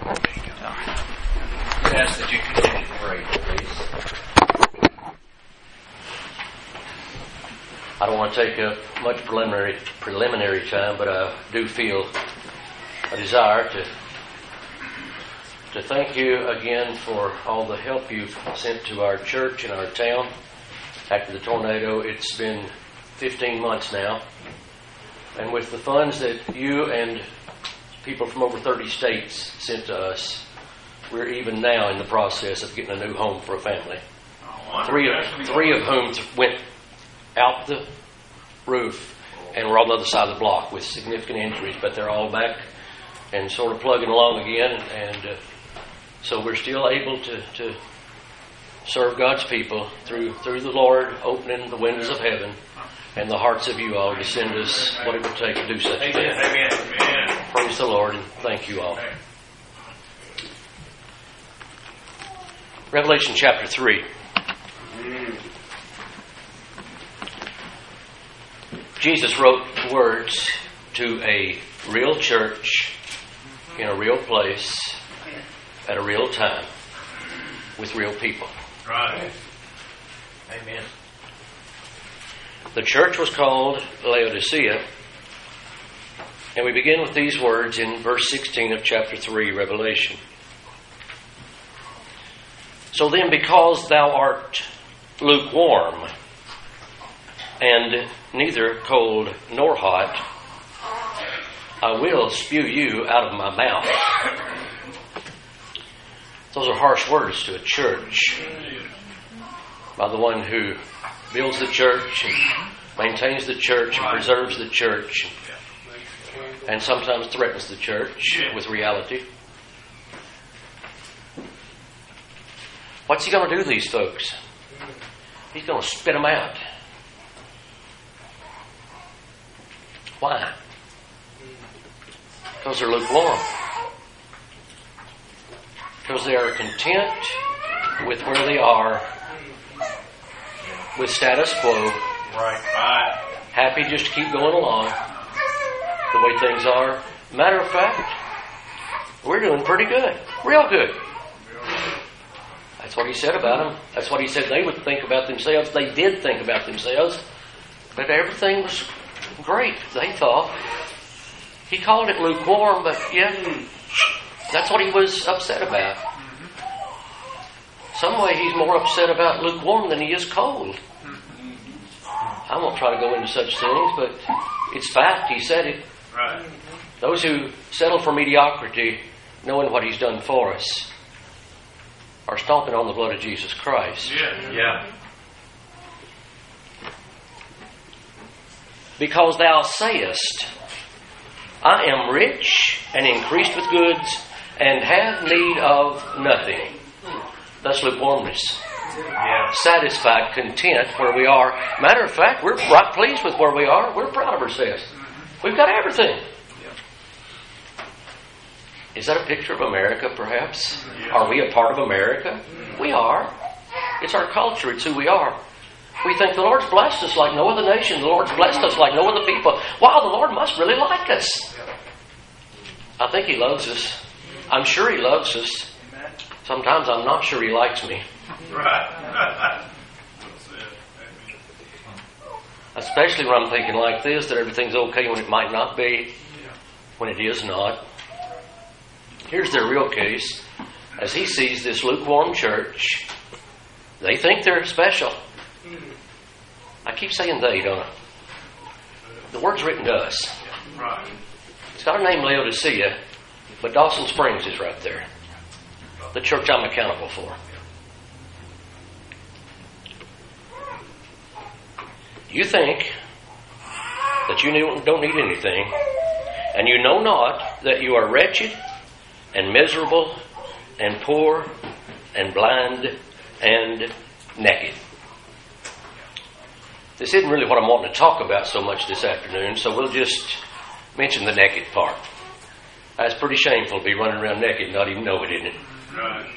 I ask that you continue to pray, please. I don't want to take up much preliminary time, but I do feel a desire to thank you again for all the help you've sent to our church and our town. After the tornado, it's been 15 months now. And with the funds that you and people from over 30 states sent to us, we're even now in the process of getting a new home for a family. Three of whom went out the roof and were on the other side of the block with significant injuries, but they're all back and sort of plugging along again. And so we're still able to serve God's people through the Lord opening the windows of heaven and the hearts of you all to send us what it would take to do such a thing. Amen. Praise the Lord, and thank you all. Revelation chapter 3. Jesus wrote words to a real church in a real place at a real time with real people. Right. Amen. The church was called Laodicea, and we begin with these words in verse 16 of chapter 3, Revelation. So then, because thou art lukewarm, and neither cold nor hot, I will spew you out of my mouth. Those are harsh words to a church by the one who builds the church and maintains the church and preserves the church and sometimes threatens the church with reality. What's he going to do to these folks? He's going to spit them out. Why? Because they're lukewarm. Because they are content with where they are, with status quo. Right. Happy just to keep going along the way things are. Matter of fact, we're doing pretty good. Real good. That's what he said about them. That's what he said they would think about themselves. They did think about themselves. But everything was great, they thought. He called it lukewarm, but yeah, that's what he was upset about. Some way he's more upset about lukewarm than he is cold. I won't try to go into such things, but it's fact. He said it. Right. Those who settle for mediocrity, knowing what he's done for us, are stomping on the blood of Jesus Christ. Yeah. Because thou sayest, I am rich and increased with goods, and have need of nothing. That's lukewarmness. Yeah. Satisfied, content where we are. Matter of fact, we're right pleased with where we are. We're proud of ourselves. We've got everything. Is that a picture of America, perhaps? Are we a part of America? We are. It's our culture. It's who we are. We think the Lord's blessed us like no other nation. The Lord's blessed us like no other people. Wow, the Lord must really like us. I think He loves us. I'm sure He loves us. Sometimes I'm not sure He likes me. Right. Especially when I'm thinking like this, that everything's okay when it might not be, when it is not. Here's their real case. As he sees this lukewarm church, they think they're special. I keep saying they, don't I? The word's written to us. Right. It's got a name Laodicea, but Dawson Springs is right there. The church I'm accountable for. You think that you don't need anything, and you know not that you are wretched and miserable and poor and blind and naked. This isn't really what I'm wanting to talk about so much this afternoon, so we'll just mention the naked part. That's pretty shameful to be running around naked and not even know it, isn't it? Right.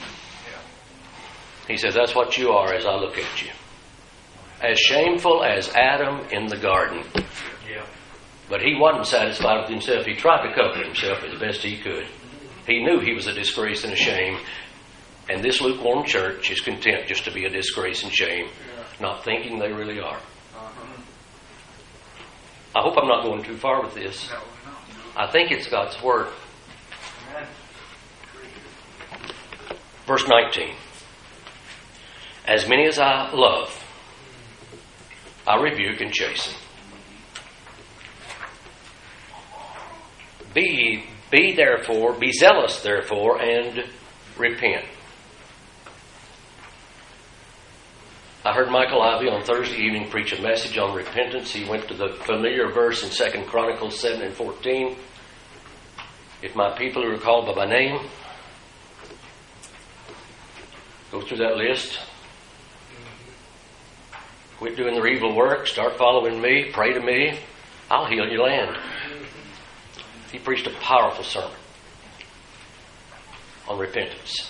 He says, that's what you are as I look at you. As shameful as Adam in the garden. Yeah. But he wasn't satisfied with himself. He tried to cover himself as best he could. He knew he was a disgrace and a shame. And this lukewarm church is content just to be a disgrace and shame, not thinking they really are. I hope I'm not going too far with this. I think it's God's Word. Verse 19. As many as I love, I rebuke and chasten. Be zealous therefore, and repent. I heard Michael Ivey on Thursday evening preach a message on repentance. He went to the familiar verse in 2 Chronicles 7 and 14. If my people who are called by my name, go through that list. Quit doing their evil work. Start following me. Pray to me. I'll heal your land. He preached a powerful sermon on repentance.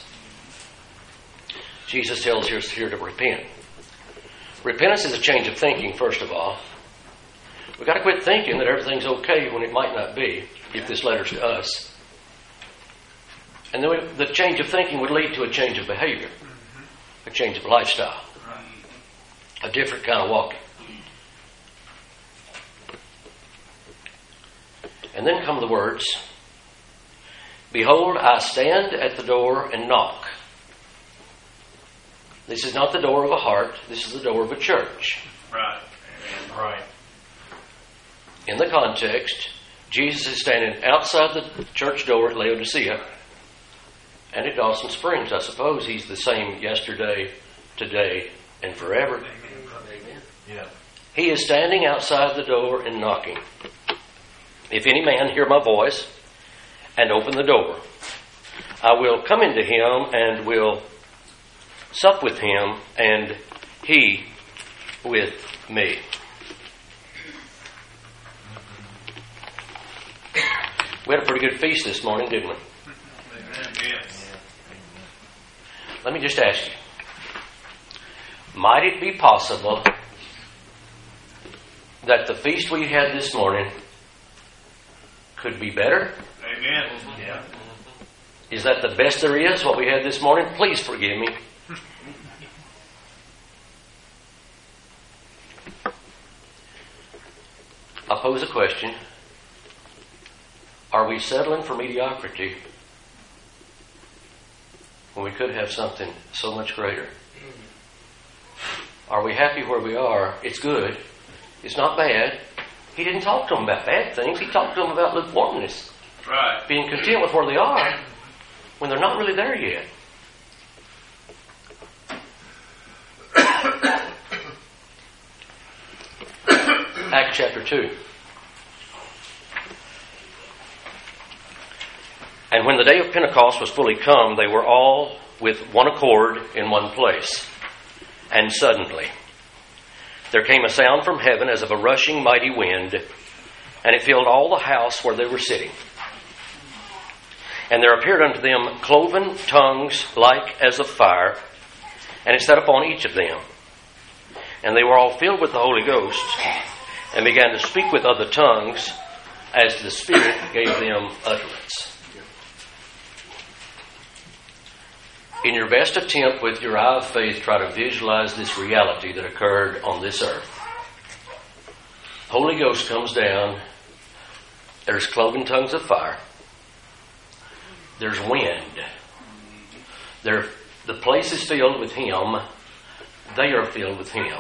Jesus tells us here to repent. Repentance is a change of thinking, first of all. We've got to quit thinking that everything's okay when it might not be, if this letter's to us. And then the change of thinking would lead to a change of behavior, a change of lifestyle, a different kind of walking. And then come the words, behold, I stand at the door and knock. This is not the door of a heart. This is the door of a church. Right. Right. In the context, Jesus is standing outside the church door at Laodicea and at Dawson Springs. I suppose he's the same yesterday, today, and forever. Amen. Yeah. He is standing outside the door and knocking. If any man hear my voice and open the door, I will come into him and will sup with him, and he with me. We had a pretty good feast this morning, didn't we? Amen. Yes. Let me just ask you, might it be possible that the feast we had this morning could be better? Amen. Yeah. Is that the best there is, what we had this morning? Please forgive me. I'll pose a question. Are we settling for mediocrity when we could have something so much greater? Are we happy where we are? It's good. It's not bad. He didn't talk to them about bad things. He talked to them about lukewarmness. Right. Being content with where they are when they're not really there yet. Acts chapter 2. And when the day of Pentecost was fully come, they were all with one accord in one place. And suddenly there came a sound from heaven as of a rushing mighty wind, and it filled all the house where they were sitting. And there appeared unto them cloven tongues like as of fire, and it sat upon each of them. And they were all filled with the Holy Ghost, and began to speak with other tongues as the Spirit gave them utterance. In your best attempt with your eye of faith, try to visualize this reality that occurred on this earth. Holy Ghost comes down. There's cloven tongues of fire. There's wind. The place is filled with Him. They are filled with Him.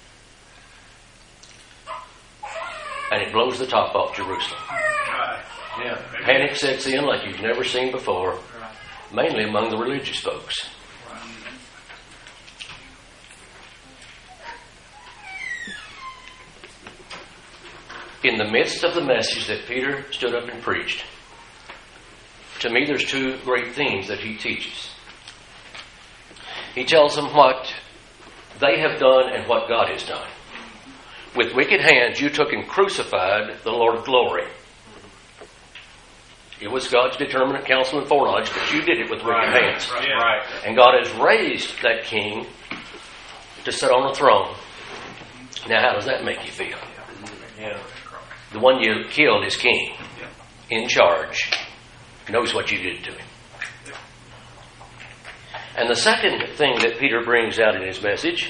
And it blows the top off Jerusalem. Right. Yeah. Panic sets in like you've never seen before, mainly among the religious folks. In the midst of the message that Peter stood up and preached, to me there's two great themes that he teaches. He tells them what they have done and what God has done. With wicked hands you took and crucified the Lord of glory. It was God's determinate counsel and foreknowledge, but you did it with wicked hands. Right. And God has raised that king to sit on a throne. Now how does that make you feel? Yeah. The one you killed is king, in charge. Knows what you did to him. And the second thing that Peter brings out in his message,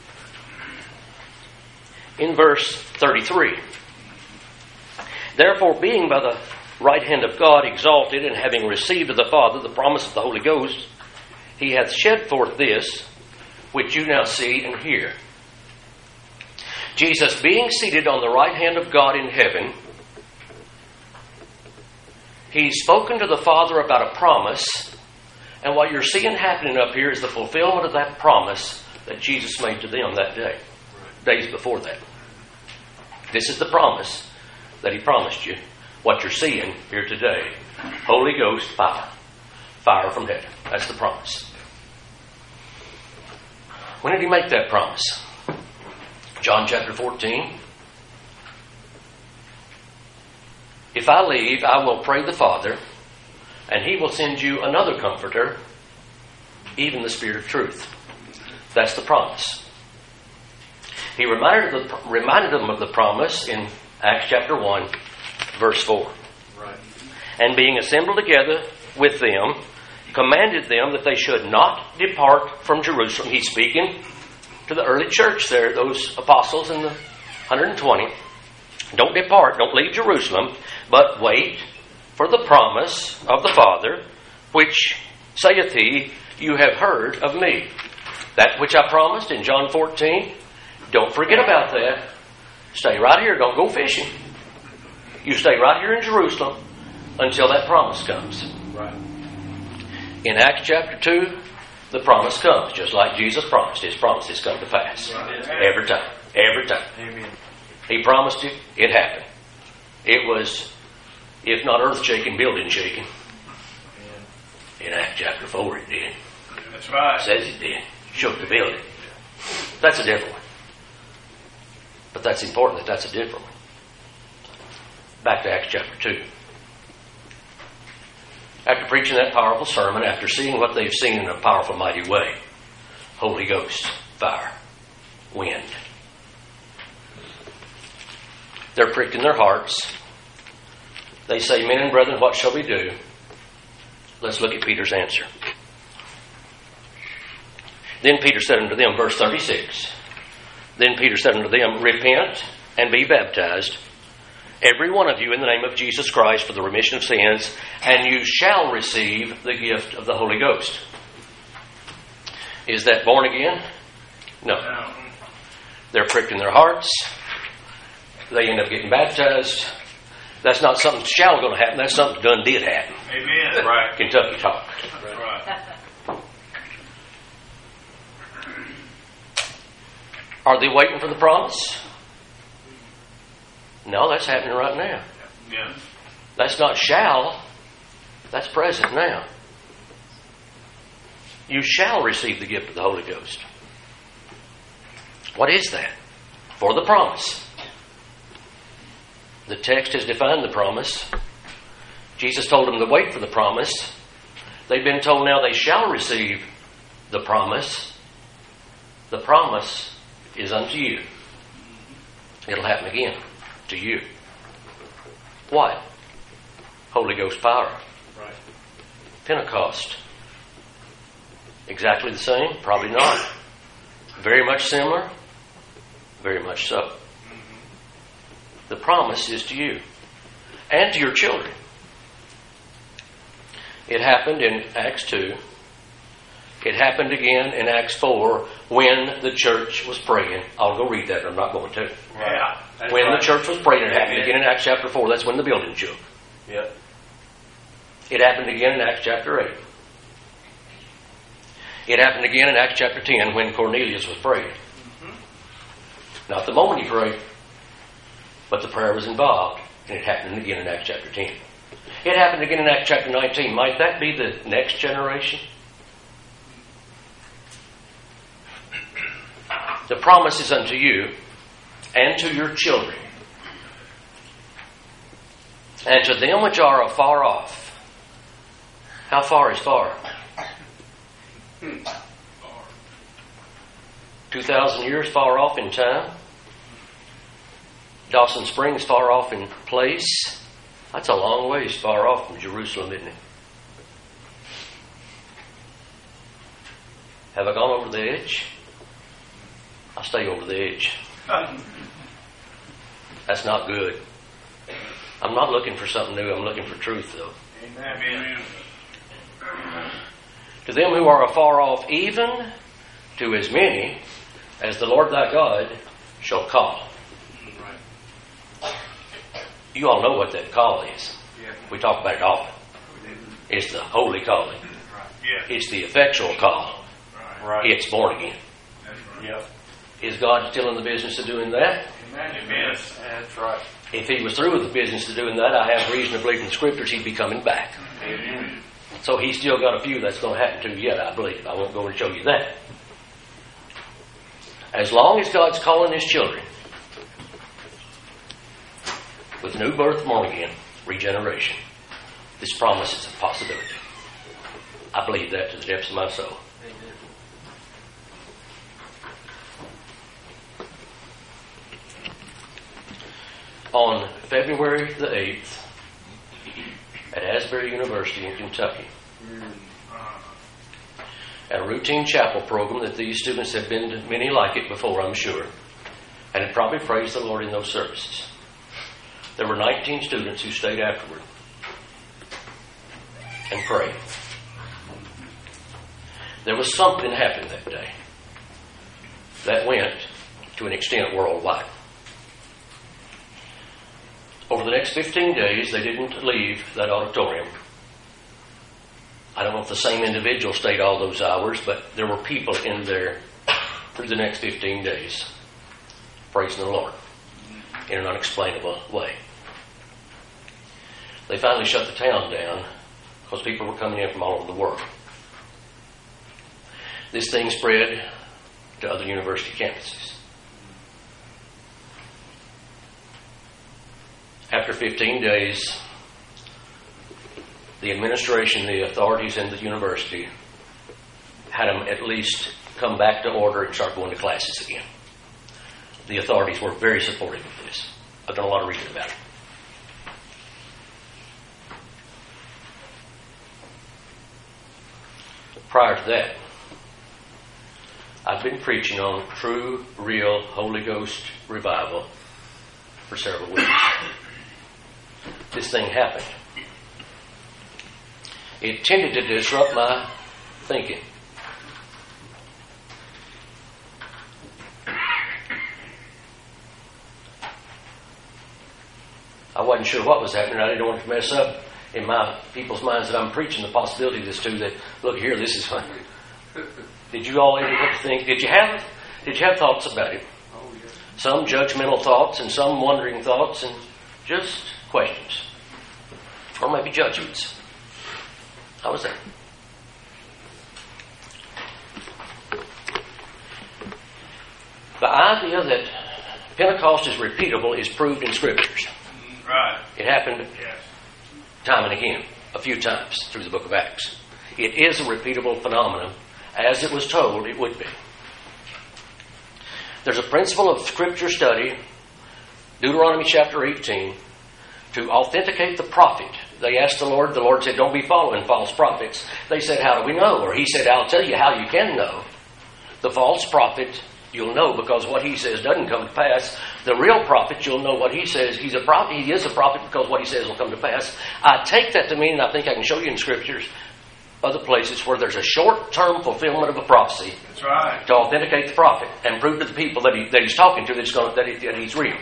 in verse 33, therefore, being by the right hand of God exalted, and having received of the Father the promise of the Holy Ghost, he hath shed forth this, which you now see and hear. Jesus, being seated on the right hand of God in heaven, he's spoken to the Father about a promise, and what you're seeing happening up here is the fulfillment of that promise that Jesus made to them that day, days before that. This is the promise that he promised you. What you're seeing here today, Holy Ghost fire. Fire from heaven. That's the promise. When did he make that promise? John chapter 14. If I leave, I will pray the Father, and he will send you another comforter, even the Spirit of truth. That's the promise. He reminded them of the promise in Acts chapter 1, verse 4. Right. And being assembled together with them, commanded them that they should not depart from Jerusalem. He's speaking to the early church there, those apostles in the 120. Don't depart, don't leave Jerusalem, but wait for the promise of the Father, which saith he, you have heard of me. That which I promised in John 14, don't forget about that. Stay right here, don't go fishing. You stay right here in Jerusalem until that promise comes. Right. In Acts chapter 2, the promise comes, just like Jesus promised. His promises come to pass. Right. Every time. Every time. Amen. He promised it, it happened. It was, if not earth-shaking, building-shaking. In Acts chapter 4 it did. That's right. It says it did. Shook the building. That's a different one. But that's important that that's a different one. Back to Acts chapter 2. After preaching that powerful sermon, after seeing what they've seen in a powerful, mighty way, Holy Ghost, fire, wind. They're pricked in their hearts. They say, men and brethren, what shall we do? Let's look at Peter's answer. Then Peter said unto them, verse 36, then Peter said unto them, repent and be baptized, every one of you, in the name of Jesus Christ, for the remission of sins, and you shall receive the gift of the Holy Ghost. Is that born again? No. They're pricked in their hearts. They end up getting baptized. That's not something shall going to happen. That's something done did happen. Amen. Right. Kentucky talk. That's right. Are they waiting for the promise? No, that's happening right now. Yeah. That's not shall. That's present now. You shall receive the gift of the Holy Ghost. What is that? For the promise. The text has defined the promise. Jesus told them to wait for the promise. They've been told now they shall receive the promise. The promise is unto you. It'll happen again to you. What? Holy Ghost power. Right. Pentecost. Exactly the same? Probably not. Very much similar? Very much so. The promise is to you and to your children. It happened in Acts 2. It happened again in Acts 4 when the church was praying. I'll go read that. I'm not going to. Yeah. When the church was praying, it happened again in Acts chapter 4. That's when the building shook. Yep. It happened again in Acts chapter 8. It happened again in Acts chapter 10 when Cornelius was praying. Not the moment he prayed, but the prayer was involved, and it happened again in Acts chapter 10. It happened again in Acts chapter 19. Might that be the next generation? The promise is unto you and to your children, and to them which are afar off. How far is far? 2,000 years far off in time. Dawson Springs far off in place. That's a long ways far off from Jerusalem, isn't it? Have I gone over the edge? I stay over the edge. That's not good. I'm not looking for something new. I'm looking for truth, though. Amen. To them who are afar off, even to as many as the Lord thy God shall call. You all know what that call is. We talk about it often. It's the holy calling. Yeah. It's the effectual call. Right. It's born again. Yep. Is God still in the business of doing that? Amen. That's right. If he was through with the business of doing that, I have reason to believe in the Scriptures he'd be coming back. Amen. So he's still got a few that's going to happen to yet, I believe. I won't go and show you that. As long as God's calling his children with new birth, born again, regeneration, this promise is a possibility. I believe that to the depths of my soul. On February the 8th, at Asbury University in Kentucky, at a routine chapel program that these students have been to many like it before, I'm sure, and had probably praised the Lord in those services. There were 19 students who stayed afterward and prayed. There was something happened that day that went to an extent worldwide. Over the next 15 days, they didn't leave that auditorium. I don't know if the same individual stayed all those hours, but there were people in there through the next 15 days praising the Lord in an unexplainable way. They finally shut the town down because people were coming in from all over the world. This thing spread to other university campuses. After 15 days, the administration, the authorities in the university had them at least come back to order and start going to classes again. The authorities were very supportive of this. I've done a lot of reading about it. Prior to that, I've been preaching on true, real Holy Ghost revival for several weeks. This thing happened. It tended to disrupt my thinking. I wasn't sure what was happening. I didn't want to mess up in my people's minds that I'm preaching the possibility of this too. That look here, this is fun. Did you all ever get to think? Did you have thoughts about it? Some judgmental thoughts and some wondering thoughts and just questions, or maybe judgments. How was that? The idea that Pentecost is repeatable is proved in Scriptures. Right. It happened Yes. time and again, a few times through the book of Acts. It is a repeatable phenomenon, as it was told it would be. There's a principle of Scripture study, Deuteronomy chapter 18, to authenticate the prophet. They asked the Lord said, don't be following false prophets. They said, how do we know? Or he said, I'll tell you how you can know. The false prophet, you'll know because what he says doesn't come to pass. The real prophet, you'll know what he says. He is a prophet because what he says will come to pass. I take that to mean, and I think I can show you in Scriptures, other places where there's a short-term fulfillment of a prophecy. That's right. To authenticate the prophet and prove to the people that he's talking to that he's real.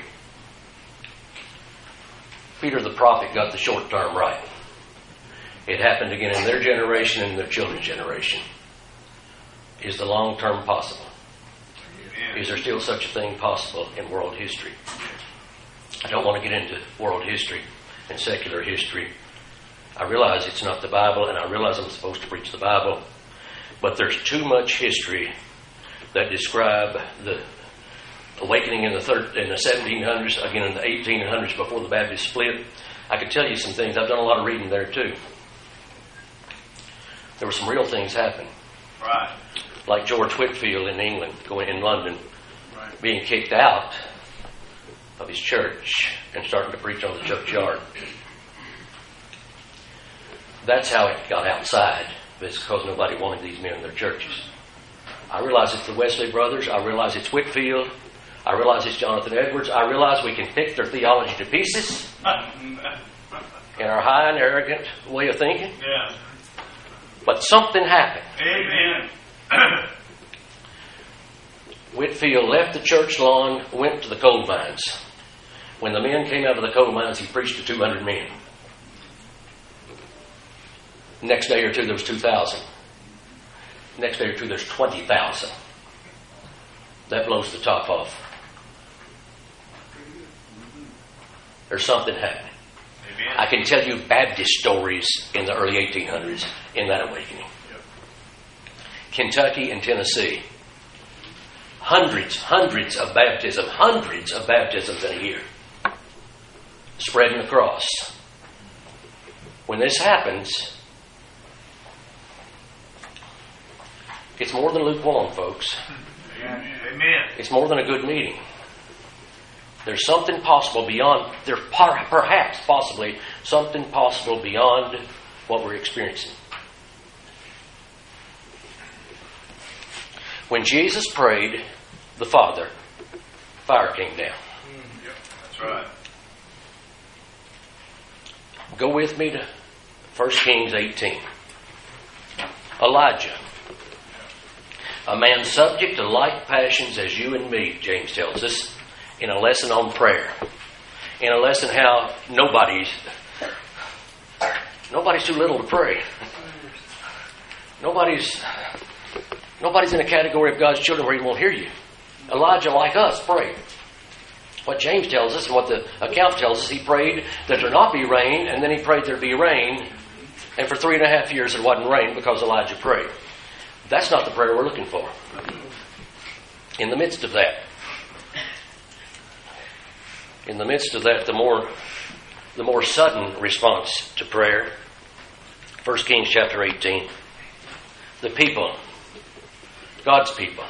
Peter the prophet got the short term right. It happened again in their generation and in their children's generation. Is the long term possible? Amen. Is there still such a thing possible in world history? I don't want to get into world history and secular history. I realize it's not the Bible, and I realize I'm supposed to preach the Bible, but there's too much history that describe the awakening in the 1700s, again in the 1800s before the Baptist split. I could tell you some things. I've done a lot of reading there too. There were some real things happen. Right. Like George Whitefield in England, going in London, Right. being kicked out of his church and starting to preach on the churchyard. That's how it got outside. It's because nobody wanted these men in their churches. I realize it's the Wesley brothers. I realize it's Whitfield. I realize it's Jonathan Edwards. I realize we can pick their theology to pieces in our high and arrogant way of thinking. Yeah. But something happened. Amen. Whitfield left the church lawn, went to the coal mines. When the men came out of the coal mines, he preached to 200 men. Next day or two, there was 2,000. Next day or two, there's 20,000. That blows the top off. There's something happening. Amen. I can tell you Baptist stories in the early 1800s in that awakening. Kentucky and Tennessee. Hundreds of baptisms in a year. Spreading across. When this happens, it's more than lukewarm, folks. Amen. It's more than a good meeting. There's something possible beyond, there's perhaps possibly something possible beyond what we're experiencing. When Jesus prayed the Father, fire came down. Yep. That's right. Go with me to 1 Kings 18. Elijah, a man subject to like passions as you and me, James tells us, in a lesson on prayer. In a lesson how nobody's too little to pray. Nobody's in a category of God's children where he won't hear you. Elijah, like us, prayed. What James tells us and what the account tells us, he prayed that there not be rain, and then he prayed there be rain. And for 3.5 years there wasn't rain because Elijah prayed. That's not the prayer we're looking for. In the midst of that, the more sudden response to prayer, 1 Kings chapter 18, the people, God's people.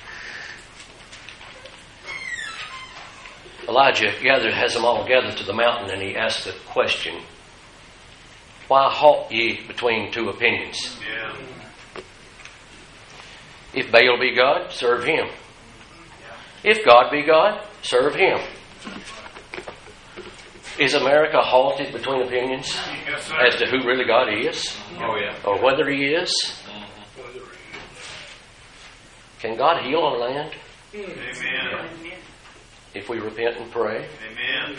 Elijah has them all gathered to the mountain, and he asks the question, why halt ye between two opinions? Yeah. If Baal be God, serve him. If God be God, serve him. Is America halted between opinions Yes, sir. as to who really God is? Oh, yeah. Or whether he is? Can God heal our land Amen. if we repent and pray? Amen.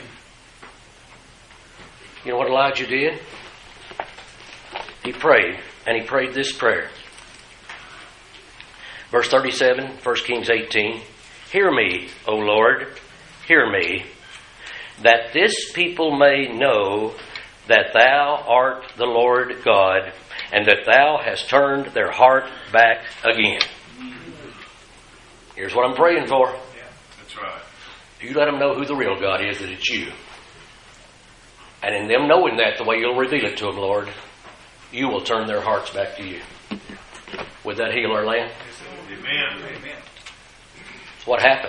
You know what Elijah did? He prayed, and he prayed this prayer. Verse 37, 1 Kings 18. Hear me, O Lord, hear me, that this people may know that thou art the Lord God, and that thou hast turned their heart back again. Here's what I'm praying for. Yeah. That's right. You let them know who the real God is, that it's you. And in them knowing that, the way you'll reveal it to them, Lord, you will turn their hearts back to you. Would that heal our land? Amen. Amen. What happened?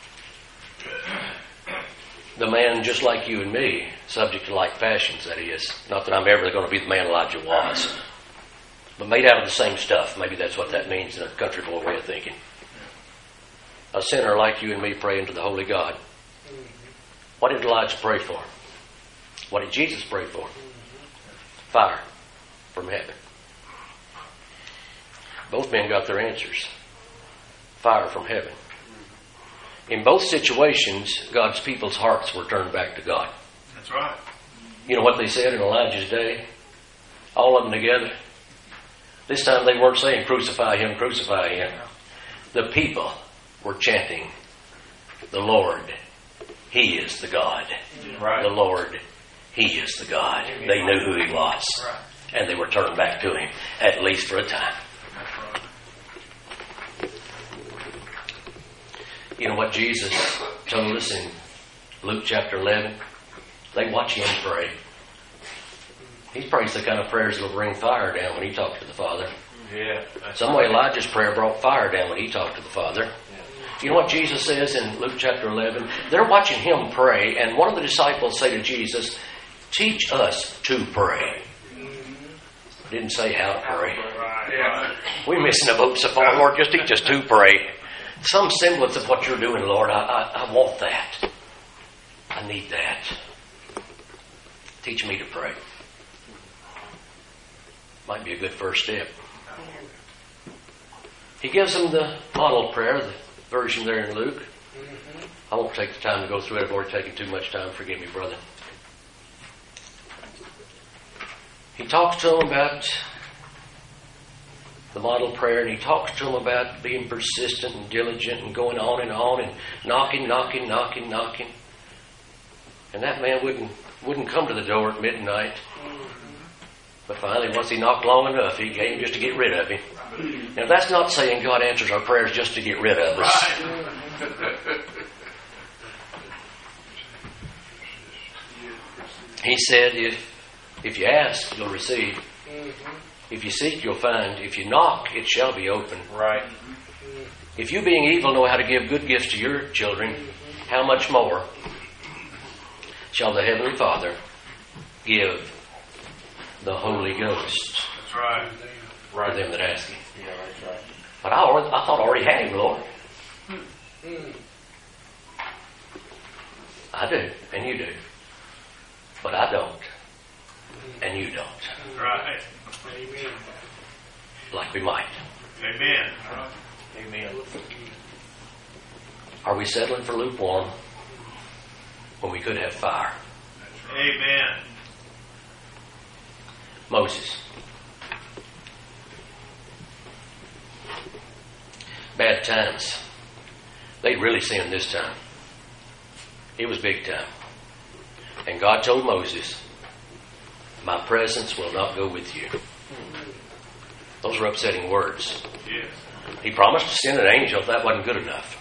The man just like you and me, subject to like passions, that is. Not that I'm ever going to be the man Elijah was. But made out of the same stuff. Maybe that's what that means in a country boy way of thinking. A sinner like you and me praying to the Holy God. What did Elijah pray for? What did Jesus pray for? Fire from heaven. Both men got their answers. Fire from heaven. In both situations, God's people's hearts were turned back to God. That's right. You know what they said in Elijah's day? All of them together. This time they weren't saying, crucify him, crucify him. The people were chanting, the Lord, He is the God. Right. The Lord, He is the God. They knew who He was. Right. And they were turned back to Him, at least for a time. That's right. You know what Jesus told us in Luke chapter 11? They watch Him pray. He prays the kind of prayers that will bring fire down when He talked to the Father. Yeah. Some way Elijah's prayer brought fire down when he talked to the Father. You know what Jesus says in Luke chapter 11? They're watching Him pray, and one of the disciples say to Jesus, teach us to pray. Didn't say how to pray. Right. Yeah. We're missing the boat so far, Lord. Just teach us to pray. Some semblance of what you're doing, Lord. I want that. I need that. Teach me to pray. Might be a good first step. He gives them the model prayer, the version there in Luke. I won't take the time to go through it. I've already taken too much time. Forgive me, brother. He talks to them about the model prayer, and he talks to them about being persistent and diligent and going on and knocking. And that man wouldn't come to the door at midnight. But finally, once he knocked long enough, he came just to get rid of him. Now, that's not saying God answers our prayers just to get rid of us. He said, if you ask, you'll receive. If you seek, you'll find. If you knock, it shall be open. Right. If you, being evil, know how to give good gifts to your children, how much more shall the Heavenly Father give the Holy Ghost That's right. to them that ask Him? Yeah, that's right. But I thought I already had Him, Lord. I do, and you do. But I don't, and you don't. Right. Amen. Like we might. Amen. Amen. Are we settling for lukewarm when we could have fire? Amen. Moses. Bad times. They really sinned this time. It was big time. And God told Moses, my presence will not go with you. Those were upsetting words. Yes. He promised to send an angel if that wasn't good enough.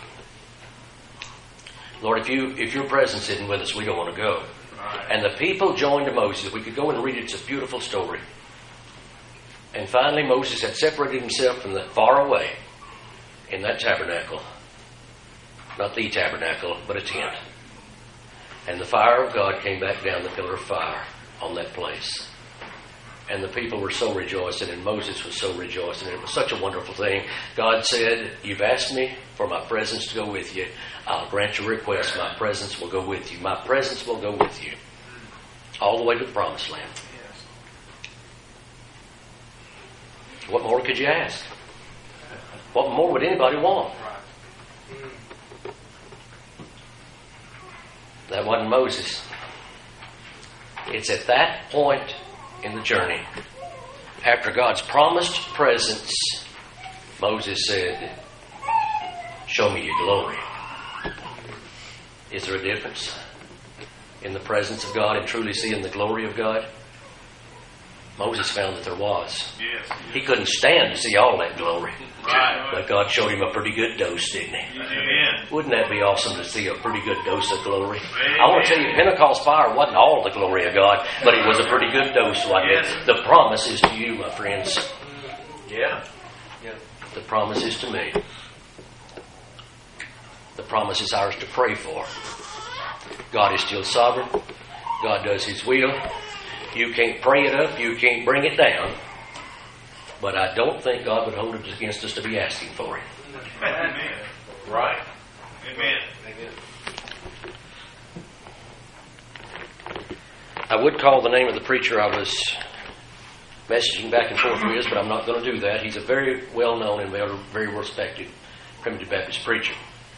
Lord, if your presence isn't with us, we don't want to go. Right. And the people joined Moses. We could go and read it. It's a beautiful story. And finally, Moses had separated himself from the far away in that tabernacle. Not the tabernacle, but a tent. And the fire of God came back down, the pillar of fire, on that place. And the people were so rejoicing, and Moses was so rejoicing. And it was such a wonderful thing. God said, you've asked me for my presence to go with you. I'll grant your request. My presence will go with you. My presence will go with you. All the way to the promised land. What more could you ask? What more would anybody want? That wasn't Moses. It's at that point in the journey, after God's promised presence, Moses said, show me your glory. Is there a difference in the presence of God and truly seeing the glory of God? Moses found that there was. Yes. He couldn't stand to see all that glory. Right. But God showed him a pretty good dose, didn't he? Amen. Wouldn't that be awesome to see a pretty good dose of glory? I want to tell you, Pentecost fire wasn't all the glory of God, but it was a pretty good dose, wasn't it? The promise is to you, my friends. Yeah. The promise is to me. The promise is ours to pray for. God is still sovereign. God does His will. You can't pray it up. You can't bring it down. But I don't think God would hold it against us to be asking for it. Amen. Right. Amen. I would call the name of the preacher I was messaging back and forth with, but I'm not going to do that. He's a very well-known and very respected Primitive Baptist preacher.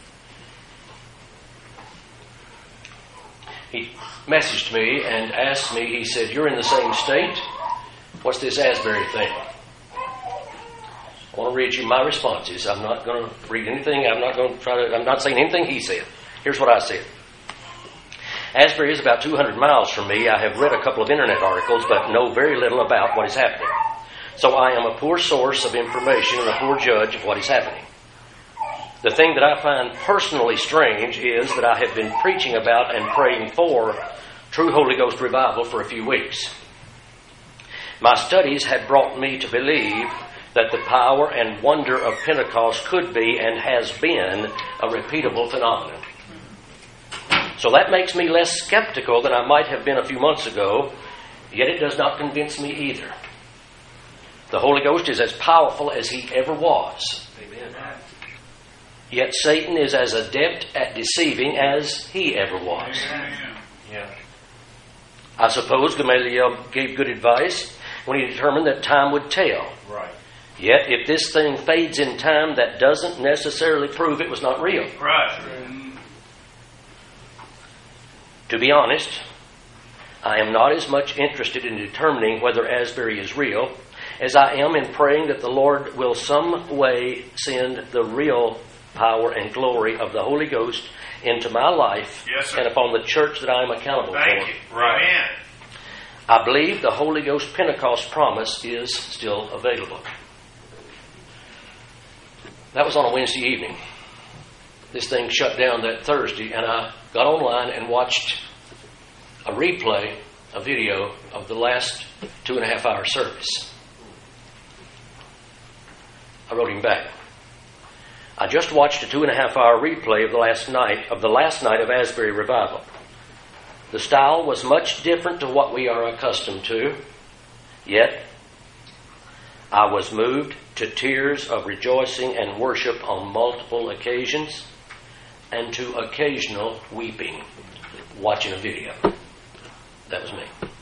He messaged me and asked me, he said, you're in the same state. What's this Asbury thing? I want to read you my responses. I'm not going to read anything. I'm not saying anything he said. Here's what I said. Asbury is about 200 miles from me. I have read a couple of internet articles, but know very little about what is happening. So I am a poor source of information and a poor judge of what is happening. The thing that I find personally strange is that I have been preaching about and praying for true Holy Ghost revival for a few weeks. My studies had brought me to believe that the power and wonder of Pentecost could be and has been a repeatable phenomenon. So that makes me less skeptical than I might have been a few months ago, yet it does not convince me either. The Holy Ghost is as powerful as He ever was. Amen. Yet Satan is as adept at deceiving as he ever was. Amen. Yeah. I suppose Gamaliel gave good advice when he determined that time would tell. Right. Yet, if this thing fades in time, that doesn't necessarily prove it was not real. Right. To be honest, I am not as much interested in determining whether Asbury is real as I am in praying that the Lord will some way send the real power and glory of the Holy Ghost into my life, yes, sir, and upon the church that I am accountable Thank for. you. Right. Amen. I believe the Holy Ghost Pentecost promise is still available. That was on a Wednesday evening. This thing shut down that Thursday, and I got online and watched a replay, a video of the last 2.5 hour service. I wrote him back. I just watched a 2.5 hour replay of the last night of Asbury Revival. The style was much different to what we are accustomed to, yet I was moved to tears of rejoicing and worship on multiple occasions, and to occasional weeping watching a video. That was me.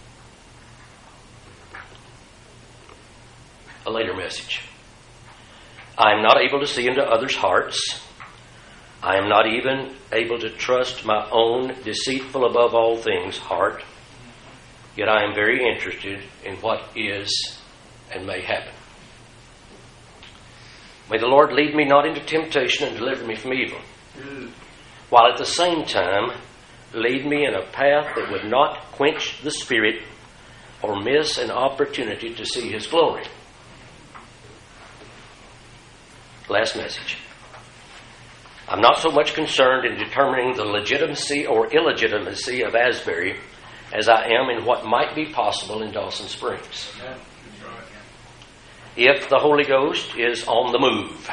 A later message. I am not able to see into others' hearts. I am not even able to trust my own deceitful above all things heart. Yet I am very interested in what is and may happen. May the Lord lead me not into temptation and deliver me from evil, while at the same time lead me in a path that would not quench the Spirit or miss an opportunity to see His glory. Last message. I'm not so much concerned in determining the legitimacy or illegitimacy of Asbury as I am in what might be possible in Dawson Springs. If the Holy Ghost is on the move,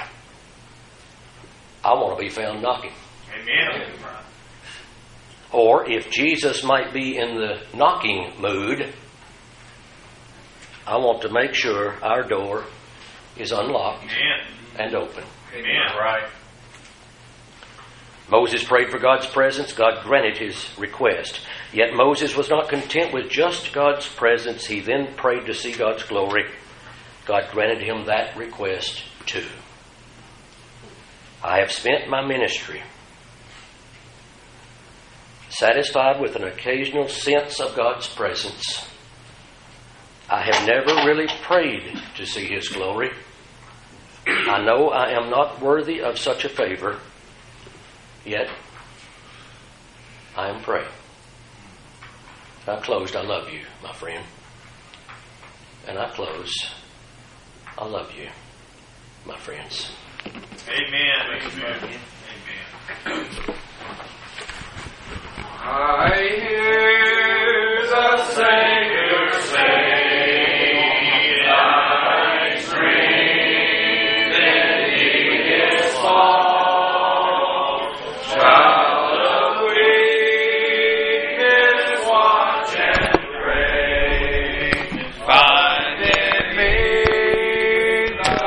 I want to be found knocking. Amen. Or if Jesus might be in the knocking mood, I want to make sure our door is unlocked Amen. and open. Amen. Right. Moses prayed for God's presence. God granted his request. Yet Moses was not content with just God's presence. He then prayed to see God's glory. God granted him that request too. I have spent my ministry satisfied with an occasional sense of God's presence. I have never really prayed to see His glory. I know I am not worthy of such a favor, yet I am praying. I closed, I love you, my friend. And I close, I love you, my friends. Amen. Amen. Amen.